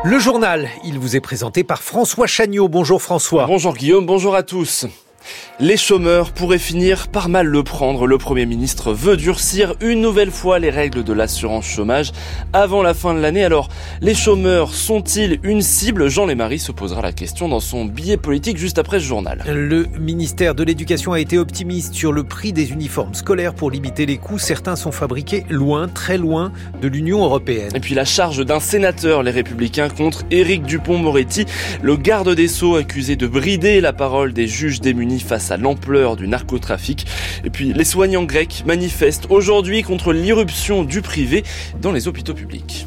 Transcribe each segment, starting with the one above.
Le journal, il vous est présenté par François Chagnot. Bonjour François. Bonjour Guillaume, bonjour à tous. Les chômeurs pourraient finir par mal le prendre. Le Premier ministre veut durcir une nouvelle fois les règles de l'assurance chômage avant la fin de l'année. Alors, les chômeurs sont-ils une cible ? Jean Lémarie se posera la question dans son billet politique juste après ce journal. Le ministère de l'Éducation a été optimiste sur le prix des uniformes scolaires pour limiter les coûts. Certains sont fabriqués loin, très loin de l'Union européenne. Et puis la charge d'un sénateur, les Républicains, contre Éric Dupond-Moretti, le garde des Sceaux accusé de brider la parole des juges démunis face à l'ampleur du narcotrafic. Et puis les soignants grecs manifestent aujourd'hui contre l'irruption du privé dans les hôpitaux publics.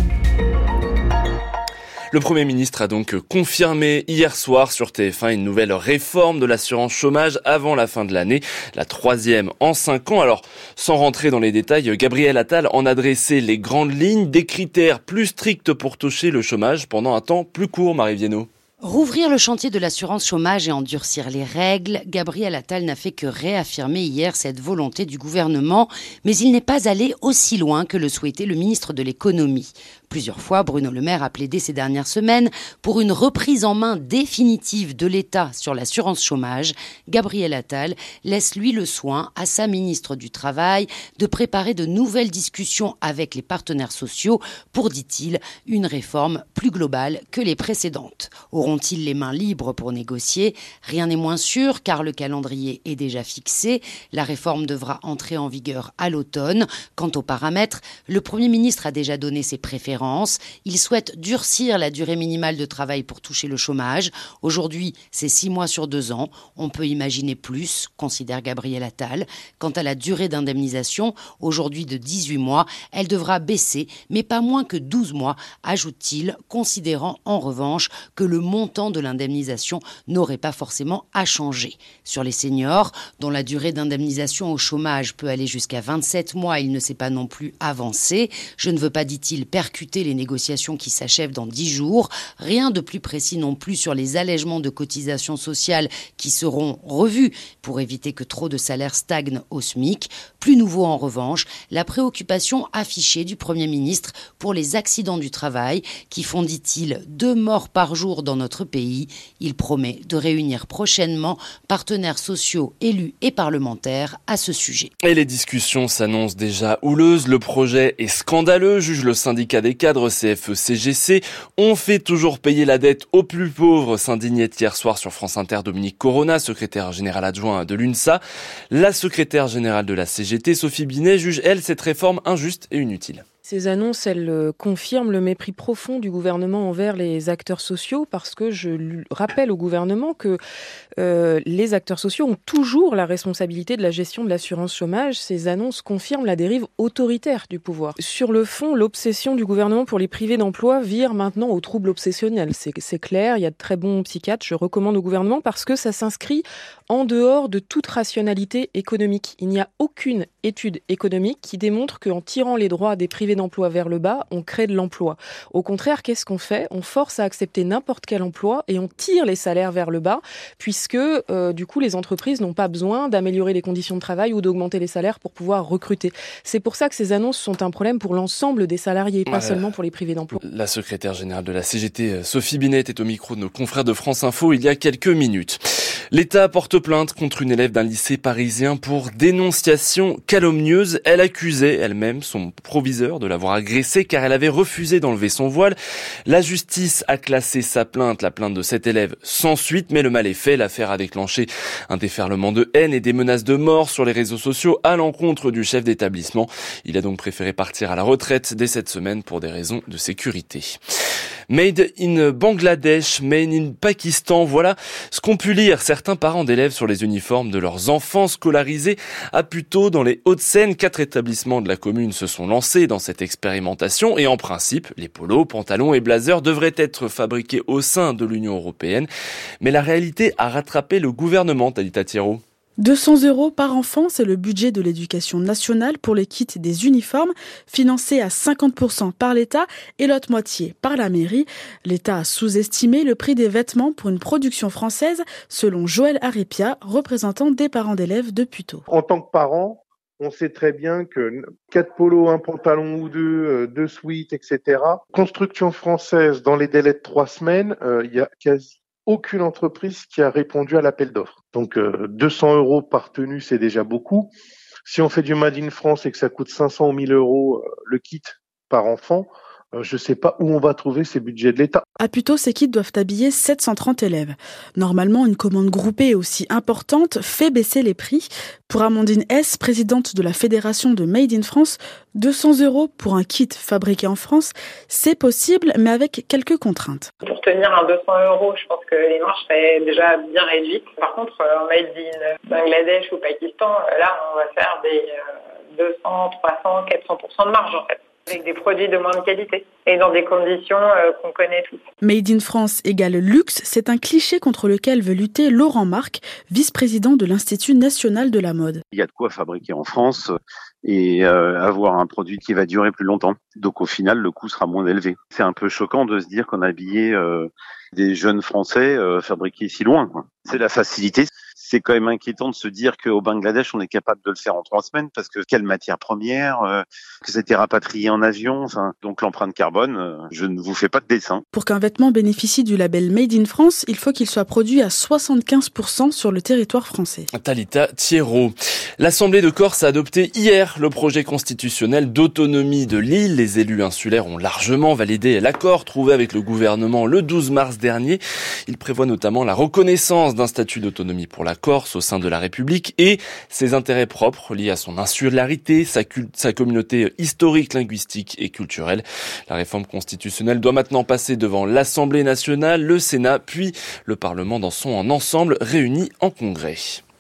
Le Premier ministre a donc confirmé hier soir sur TF1 une nouvelle réforme de l'assurance chômage avant la fin de l'année, la 3e en 5 ans. Alors, sans rentrer dans les détails, Gabriel Attal en a dressé les grandes lignes, des critères plus stricts pour toucher le chômage pendant un temps plus court, Marie Viennot. Rouvrir le chantier de l'assurance chômage et endurcir les règles, Gabriel Attal n'a fait que réaffirmer hier cette volonté du gouvernement, mais il n'est pas allé aussi loin que le souhaitait le ministre de l'économie. Plusieurs fois, Bruno Le Maire a plaidé ces dernières semaines pour une reprise en main définitive de l'État sur l'assurance chômage. Gabriel Attal laisse lui le soin à sa ministre du Travail de préparer de nouvelles discussions avec les partenaires sociaux pour, dit-il, une réforme plus globale que les précédentes. Auront-ils les mains libres pour négocier ? Rien n'est moins sûr car le calendrier est déjà fixé. La réforme devra entrer en vigueur à l'automne. Quant aux paramètres, le Premier ministre a déjà donné ses préférences. Il souhaite durcir la durée minimale de travail pour toucher le chômage. Aujourd'hui, c'est 6 mois sur 2 ans. On peut imaginer plus, considère Gabriel Attal. Quant à la durée d'indemnisation, aujourd'hui de 18 mois, elle devra baisser, mais pas moins que 12 mois, ajoute-t-il, considérant en revanche que le montant de l'indemnisation n'aurait pas forcément à changer. Sur les seniors, dont la durée d'indemnisation au chômage peut aller jusqu'à 27 mois, il ne s'est pas non plus avancé. Je ne veux pas, dit-il, percuter les négociations qui s'achèvent dans 10 jours. Rien de plus précis non plus sur les allègements de cotisations sociales qui seront revus pour éviter que trop de salaires stagnent au SMIC. Plus nouveau en revanche, la préoccupation affichée du Premier ministre pour les accidents du travail qui font, dit-il, 2 morts par jour dans notre pays. Il promet de réunir prochainement partenaires sociaux, élus et parlementaires à ce sujet. Et les discussions s'annoncent déjà houleuses. Le projet est scandaleux, juge le syndicat des cadres CFE-CGC. On fait toujours payer la dette aux plus pauvres, s'indignait hier soir sur France Inter Dominique Corona, secrétaire général adjoint de l'UNSA. La secrétaire générale de la CGT, Sophie Binet, juge, elle, cette réforme injuste et inutile. Ces annonces, elles confirment le mépris profond du gouvernement envers les acteurs sociaux parce que je rappelle au gouvernement que les acteurs sociaux ont toujours la responsabilité de la gestion de l'assurance chômage. Ces annonces confirment la dérive autoritaire du pouvoir. Sur le fond, l'obsession du gouvernement pour les privés d'emploi vire maintenant au trouble obsessionnel. C'est clair, il y a de très bons psychiatres, je recommande au gouvernement parce que ça s'inscrit en dehors de toute rationalité économique. Il n'y a aucune étude économique qui démontre qu'en tirant les droits des privés d'emploi vers le bas, on crée de l'emploi. Au contraire, qu'est-ce qu'on fait ? On force à accepter n'importe quel emploi et on tire les salaires vers le bas, puisque du coup, les entreprises n'ont pas besoin d'améliorer les conditions de travail ou d'augmenter les salaires pour pouvoir recruter. C'est pour ça que ces annonces sont un problème pour l'ensemble des salariés, pas seulement pour les privés d'emploi. La secrétaire générale de la CGT, Sophie Binet, est au micro de nos confrères de France Info il y a quelques minutes. L'État porte plainte contre une élève d'un lycée parisien pour dénonciation calomnieuse. Elle accusait elle-même son proviseur de l'avoir agressée car elle avait refusé d'enlever son voile. La justice a classé sa plainte, la plainte de cette élève, sans suite, mais le mal est fait. L'affaire a déclenché un déferlement de haine et des menaces de mort sur les réseaux sociaux à l'encontre du chef d'établissement. Il a donc préféré partir à la retraite dès cette semaine pour des raisons de sécurité. Made in Bangladesh, made in Pakistan, voilà ce qu'ont pu lire certains parents d'élèves sur les uniformes de leurs enfants scolarisés à Puteaux dans les Hauts-de-Seine. 4 établissements de la commune se sont lancés dans cette expérimentation et en principe, les polos, pantalons et blazers devraient être fabriqués au sein de l'Union européenne. Mais la réalité a rattrapé le gouvernement, Talita Thiraud. 200 € par enfant, c'est le budget de l'éducation nationale pour les kits des uniformes, financés à 50% par l'État et l'autre moitié par la mairie. L'État a sous-estimé le prix des vêtements pour une production française, selon Joël Aripia, représentant des parents d'élèves de Puteaux. En tant que parent, On sait très bien que 4 polos, un pantalon ou deux sweats, etc. Construction française, dans les délais de 3 semaines, il y a quasi aucune entreprise qui a répondu à l'appel d'offres. Donc 200 € par tenue, c'est déjà beaucoup. Si on fait du Made in France et que ça coûte 500 ou 1000 € le kit par enfant, je ne sais pas où on va trouver ces budgets de l'État. À Puteaux, ces kits doivent habiller 730 élèves. Normalement, une commande groupée aussi importante fait baisser les prix. Pour Amandine S., présidente de la Fédération de Made in France, 200 € pour un kit fabriqué en France, c'est possible, mais avec quelques contraintes. Pour tenir un 200 €, je pense que les marges seraient déjà bien réduites. Par contre, Made in Bangladesh ou Pakistan, là, on va faire des 200, 300, 400% de marge, en fait, avec des produits de moindre qualité et dans des conditions qu'on connaît tous. Made in France égale luxe, c'est un cliché contre lequel veut lutter Laurent Marc, vice-président de l'Institut national de la mode. Il y a de quoi fabriquer en France et avoir un produit qui va durer plus longtemps. Donc au final, le coût sera moins élevé. C'est un peu choquant de se dire qu'on a habillé des jeunes Français fabriqués si loin, quoi. C'est la facilité. C'est quand même inquiétant de se dire qu'au Bangladesh, on est capable de le faire en 3 semaines parce que quelle matière première, que c'était rapatrié en avion. Donc l'empreinte carbone, je ne vous fais pas de dessin. Pour qu'un vêtement bénéficie du label Made in France, il faut qu'il soit produit à 75% sur le territoire français. Talita Thierot. L'Assemblée de Corse a adopté hier le projet constitutionnel d'autonomie de l'île. Les élus insulaires ont largement validé l'accord trouvé avec le gouvernement le 12 mars dernier. Il prévoit notamment la reconnaissance d'un statut d'autonomie pour la Corse au sein de la République et ses intérêts propres liés à son insularité, sa communauté historique, linguistique et culturelle. La réforme constitutionnelle doit maintenant passer devant l'Assemblée nationale, le Sénat, puis le Parlement dans son ensemble réuni en congrès.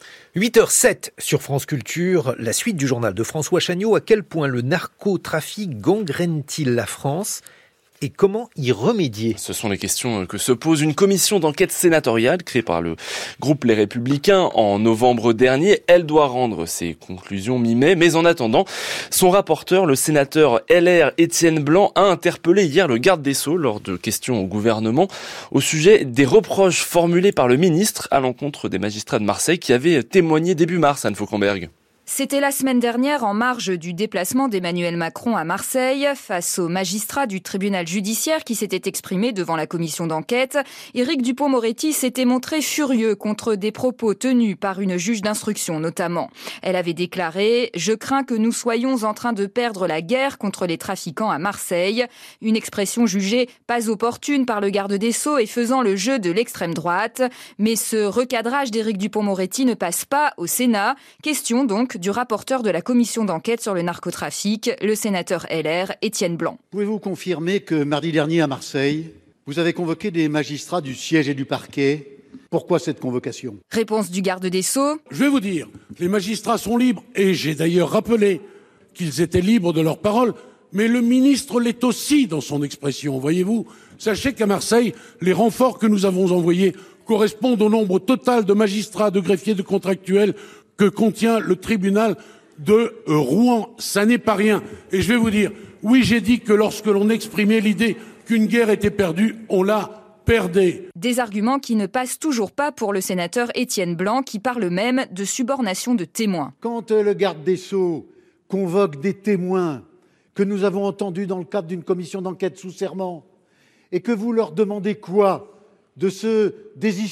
8h07 sur France Culture, la suite du journal de François Chagnot. À quel point le narcotrafic gangrène-t-il la France ? Et comment y remédier ? Ce sont les questions que se pose une commission d'enquête sénatoriale créée par le groupe Les Républicains en novembre dernier. Elle doit rendre ses conclusions mi-mai. Mais en attendant, son rapporteur, le sénateur LR Étienne Blanc, a interpellé hier le garde des Sceaux lors de questions au gouvernement au sujet des reproches formulés par le ministre à l'encontre des magistrats de Marseille qui avaient témoigné début mars, Anne Fauquemberg. C'était la semaine dernière, en marge du déplacement d'Emmanuel Macron à Marseille, face aux magistrats du tribunal judiciaire qui s'étaient exprimés devant la commission d'enquête. Éric Dupond-Moretti s'était montré furieux contre des propos tenus par une juge d'instruction notamment. Elle avait déclaré « Je crains que nous soyons en train de perdre la guerre contre les trafiquants à Marseille ». Une expression jugée pas opportune par le garde des Sceaux et faisant le jeu de l'extrême droite. Mais ce recadrage d'Éric Dupond-Moretti ne passe pas au Sénat. Question donc du rapporteur de la commission d'enquête sur le narcotrafic, le sénateur LR, Étienne Blanc. Pouvez-vous confirmer que mardi dernier à Marseille, vous avez convoqué des magistrats du siège et du parquet ? Pourquoi cette convocation ? Réponse du garde des Sceaux. Je vais vous dire, les magistrats sont libres, et j'ai d'ailleurs rappelé qu'ils étaient libres de leur parole, mais le ministre l'est aussi dans son expression, voyez-vous. Sachez qu'à Marseille, les renforts que nous avons envoyés correspondent au nombre total de magistrats, de greffiers, de contractuels que contient le tribunal de Rouen. Ça n'est pas rien. Et je vais vous dire, oui, j'ai dit que lorsque l'on exprimait l'idée qu'une guerre était perdue, on la perdait. Des arguments qui ne passent toujours pas pour le sénateur Étienne Blanc, qui parle même de subornation de témoins. Quand le garde des Sceaux convoque des témoins que nous avons entendus dans le cadre d'une commission d'enquête sous serment, et que vous leur demandez quoi ? De se désister ?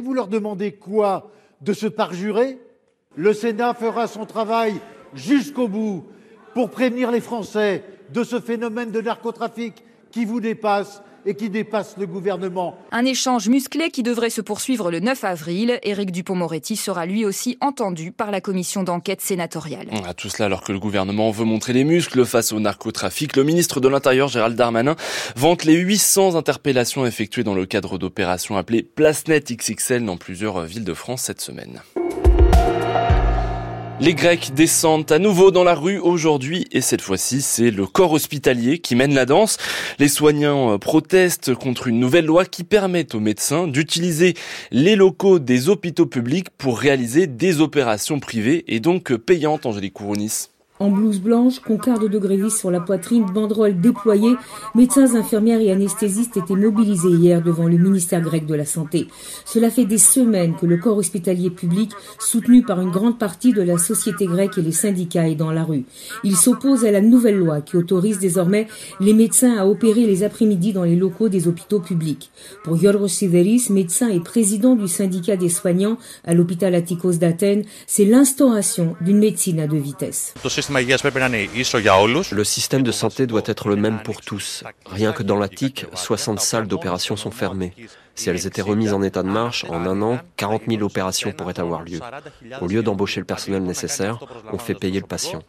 Vous leur demandez quoi ? De se parjurer ? Le Sénat fera son travail jusqu'au bout pour prévenir les Français de ce phénomène de narcotrafic qui vous dépasse et qui dépasse le gouvernement. Un échange musclé qui devrait se poursuivre le 9 avril. Éric Dupond-Moretti sera lui aussi entendu par la commission d'enquête sénatoriale. À tout cela, alors que le gouvernement veut montrer les muscles face au narcotrafic, le ministre de l'Intérieur, Gérald Darmanin, vante les 800 interpellations effectuées dans le cadre d'opérations appelées PlaceNet XXL dans plusieurs villes de France cette semaine. Les Grecs descendent à nouveau dans la rue aujourd'hui et cette fois-ci, c'est le corps hospitalier qui mène la danse. Les soignants protestent contre une nouvelle loi qui permet aux médecins d'utiliser les locaux des hôpitaux publics pour réaliser des opérations privées et donc payantes, Angélique Kourounis. En blouse blanche, concarde de grévistes sur la poitrine, banderoles déployées, médecins, infirmières et anesthésistes étaient mobilisés hier devant le ministère grec de la Santé. Cela fait des semaines que le corps hospitalier public, soutenu par une grande partie de la société grecque et les syndicats, est dans la rue. Il s'oppose à la nouvelle loi qui autorise désormais les médecins à opérer les après-midi dans les locaux des hôpitaux publics. Pour Yorgos Sideris, médecin et président du syndicat des soignants à l'hôpital Attikos d'Athènes, c'est l'instauration d'une médecine à deux vitesses. Le système de santé doit être le même pour tous. Rien que dans l'Attique, 60 salles d'opération sont fermées. Si elles étaient remises en état de marche, en un an, 40 000 opérations pourraient avoir lieu. Au lieu d'embaucher le personnel nécessaire, on fait payer le patient.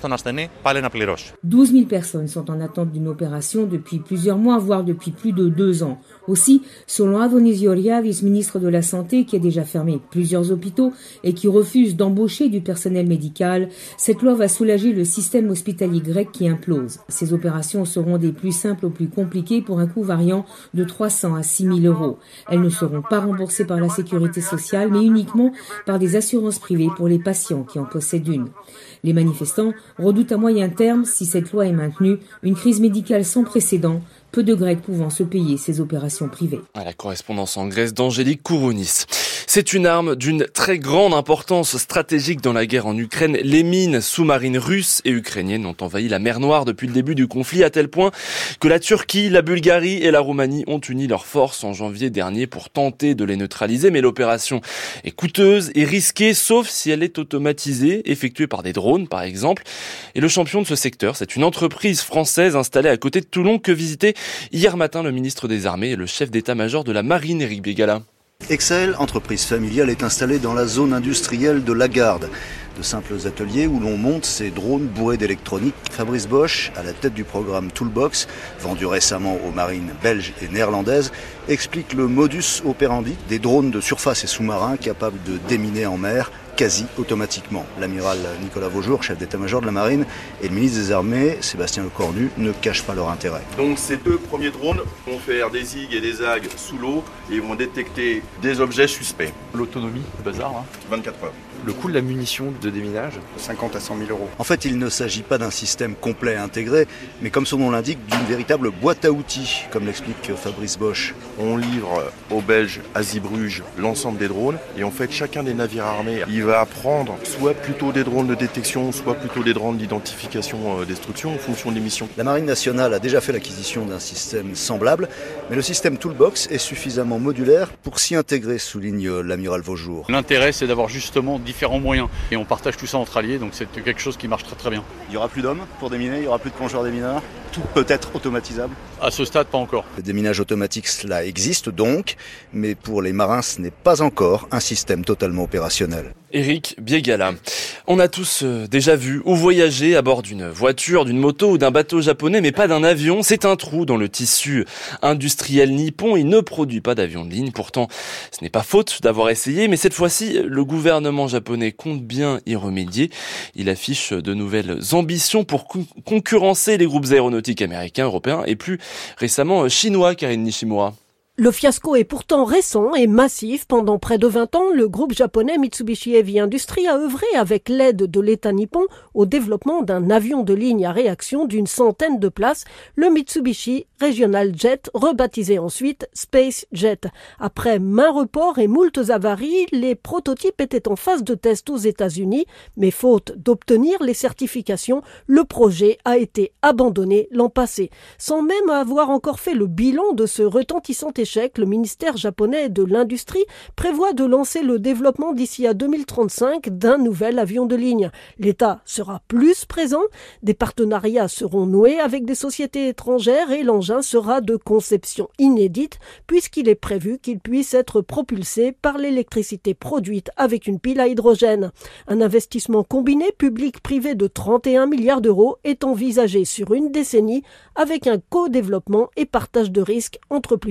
12 000 personnes sont en attente d'une opération depuis plusieurs mois, voire depuis plus de 2 ans. Aussi, selon Avonis Georgiadis, ministre de la Santé, qui a déjà fermé plusieurs hôpitaux et qui refuse d'embaucher du personnel médical, cette loi va soulager le système hospitalier grec qui implose. Ces opérations seront des plus simples aux plus compliquées pour un coût variant de 300 à 6 000 euros. Elles ne seront pas remboursées par la sécurité sociale, mais uniquement par des assurances privées pour les patients qui en possèdent une. Les manifestants redoutent à moyen terme, si cette loi est maintenue, une crise médicale sans précédent, peu de Grecs pouvant se payer ces opérations privées. La correspondance en Grèce d'Angélique Kourounis. C'est une arme d'une très grande importance stratégique dans la guerre en Ukraine. Les mines sous-marines russes et ukrainiennes ont envahi la mer Noire depuis le début du conflit, à tel point que la Turquie, la Bulgarie et la Roumanie ont uni leurs forces en janvier dernier pour tenter de les neutraliser. Mais l'opération est coûteuse et risquée, sauf si elle est automatisée, effectuée par des drones par exemple. Et le champion de ce secteur, c'est une entreprise française installée à côté de Toulon que visitait hier matin le ministre des Armées et le chef d'état-major de la Marine, Éric Bégala. Excel, entreprise familiale, est installée dans la zone industrielle de Lagarde. De simples ateliers où l'on monte ces drones bourrés d'électronique. Fabrice Bosch, à la tête du programme Toolbox, vendu récemment aux marines belges et néerlandaises, explique le modus operandi des drones de surface et sous-marins capables de déminer en mer quasi automatiquement. L'amiral Nicolas Vaujour, chef d'état-major de la marine, et le ministre des Armées, Sébastien Lecornu, ne cachent pas leur intérêt. Donc ces deux premiers drones vont faire des zigs et des zags sous l'eau et vont détecter des objets suspects. L'autonomie, le bazar, 24 heures. Le coût de la munition de déminage, 50 à 100 000 euros. En fait, il ne s'agit pas d'un système complet intégré, mais comme son nom l'indique, d'une véritable boîte à outils, comme l'explique Fabrice Bosch. On livre aux Belges à Zeebruges l'ensemble des drones, et en fait, chacun des navires armés, il va prendre soit plutôt des drones de détection, soit plutôt des drones d'identification, destruction, en fonction des missions. La Marine nationale a déjà fait l'acquisition d'un système semblable, mais le système Toolbox est suffisamment modulaire pour s'y intégrer, souligne l'amiral Vaujour. L'intérêt, c'est d'avoir justement différents moyens. Et on partage tout ça entre alliés, donc c'est quelque chose qui marche très très bien. Il n'y aura plus d'hommes pour déminer, il n'y aura plus de plongeurs démineurs. Tout peut être automatisable. À ce stade, pas encore. Le déminage automatique, cela existe donc, mais pour les marins, ce n'est pas encore un système totalement opérationnel. Éric Biégala. On a tous déjà vu ou voyagé à bord d'une voiture, d'une moto ou d'un bateau japonais, mais pas d'un avion. C'est un trou dans le tissu industriel nippon. Il ne produit pas d'avion de ligne. Pourtant, ce n'est pas faute d'avoir essayé, mais cette fois-ci, le gouvernement japonais compte bien y remédier. Il affiche de nouvelles ambitions pour concurrencer les groupes aéronautiques américains, européens et plus récemment chinois, Karine Nishimura. Le fiasco est pourtant récent et massif. Pendant près de 20 ans, le groupe japonais Mitsubishi Heavy Industries a œuvré avec l'aide de l'État nippon au développement d'un avion de ligne à réaction d'une centaine de places, le Mitsubishi Regional Jet, rebaptisé ensuite Space Jet. Après maints reports et moultes avaries, les prototypes étaient en phase de test aux États-Unis, mais faute d'obtenir les certifications, le projet a été abandonné l'an passé. Sans même avoir encore fait le bilan de ce retentissant échec, le ministère japonais de l'Industrie prévoit de lancer le développement d'ici à 2035 d'un nouvel avion de ligne. L'État sera plus présent, des partenariats seront noués avec des sociétés étrangères et l'engin sera de conception inédite puisqu'il est prévu qu'il puisse être propulsé par l'électricité produite avec une pile à hydrogène. Un investissement combiné public-privé de 31 milliards d'euros est envisagé sur une décennie avec un co-développement et partage de risques entre plusieurs sociétés.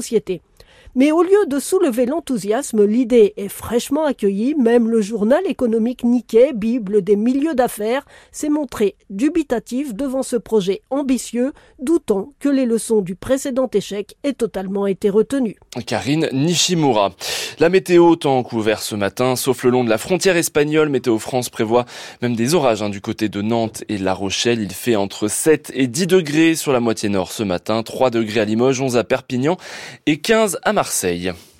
société. Mais au lieu de soulever l'enthousiasme, l'idée est fraîchement accueillie. Même le journal économique Nikkei, bible des milieux d'affaires, s'est montré dubitatif devant ce projet ambitieux, doutant que les leçons du précédent échec aient totalement été retenues. Karine Nishimura. La météo, temps couvert ce matin, sauf le long de la frontière espagnole. Météo France prévoit même des orages du côté de Nantes et La Rochelle. Il fait entre 7 et 10 degrés sur la moitié nord ce matin, 3 degrés à Limoges, 11 à Perpignan et 15 à Marseille.